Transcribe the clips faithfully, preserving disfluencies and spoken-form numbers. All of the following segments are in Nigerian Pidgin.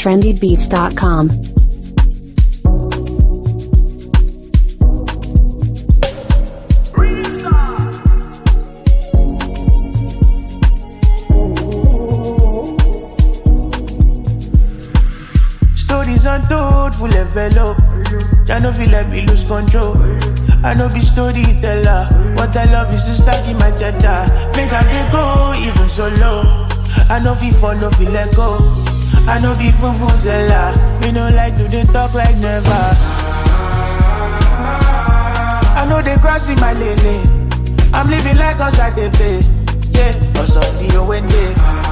trendy beats dot com. Stories untold, full envelope. Ya no feel let me lose control. I know be storyteller. What I love is to stack in my cheddar. Make I dey go even solo. I know fi fall, no fi let go. I know be vuvuzela. Me no like to dey talk like never. I know they cross in my lane. I'm living like us at the bay. Yeah, or Sunday or Wednesday.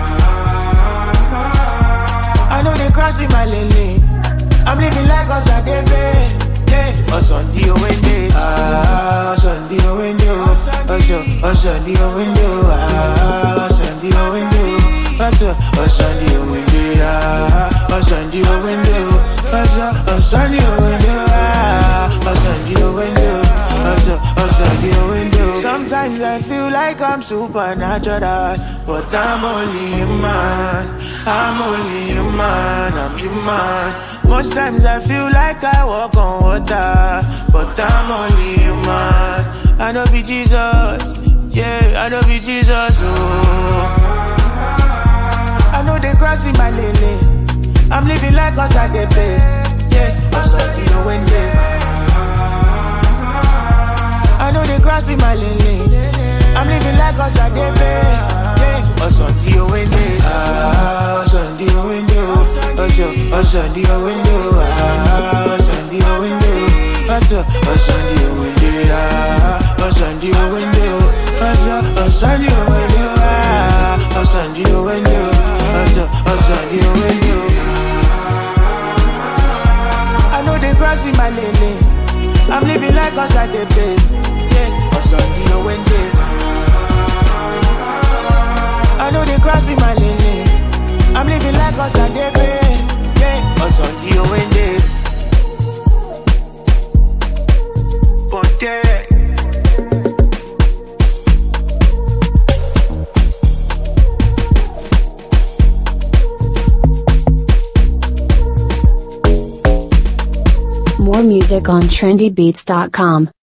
I know they cross in my lane. I'm living like us at the bay. Yeah, or Sunday or Wednesday. Ah, Sunday or Wednesday. Oh, Sunday or Wednesday. Ah, Sunday or Wednesday. Oh, Sunday or Wednesday. Ah, oh, Sunday or Wednesday. Oh, Sunday or Wednesday. Ah, oh, Sunday or Wednesday. Oh, Sunday or Wednesday. Sometimes I feel like I'm supernatural, but I'm only human. I'm only human. I'm human. Most times I feel like I walk on water, but I'm only human. I know be Jesus, yeah, I know be Jesus. Oh, I know they cross in my lane. I'm living like us at the bay, yeah, us at the Wednesday. I know they cross in my lane. I'm living like us at the bay, yeah, us on the Wednesday. Ah, us on the Wednesday. Us on the window, ah, us on the window, us us on the window, ah, us on the window, us us on the window, ah, us on the window, us us on the window. I know they cross in my lane. I'm living like us at the bay, yeah, us on the window. I know they cross in my lane. I'm living like us at the bay. Us on the Wednesday. Ponte. More music on trendy beats dot com.